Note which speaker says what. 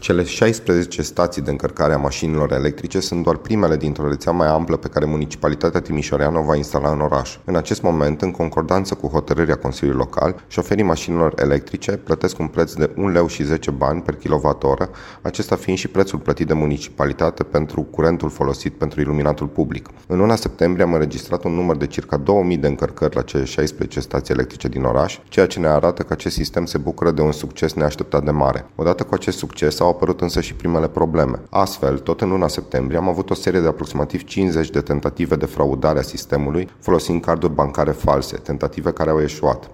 Speaker 1: Cele 16 stații de încărcare a mașinilor electrice sunt doar primele dintr-o rețea mai amplă pe care Municipalitatea Timișoreanu o va instala în oraș. În acest moment, în concordanță cu hotărârea Consiliului Local, șoferii mașinilor electrice plătesc un preț de 1,10 lei per kWh, acesta fiind și prețul plătit de municipalitate pentru curentul folosit pentru iluminatul public. În luna septembrie am înregistrat un număr de circa 2000 de încărcări la cele 16 stații electrice din oraș, ceea ce ne arată că acest sistem se bucură de un succes neașteptat de mare. Odată cu acest succes au apărut însă și primele probleme. Astfel, tot în luna septembrie am avut o serie de aproximativ 50 de tentative de fraudare a sistemului folosind carduri bancare false, tentative care au eșuat.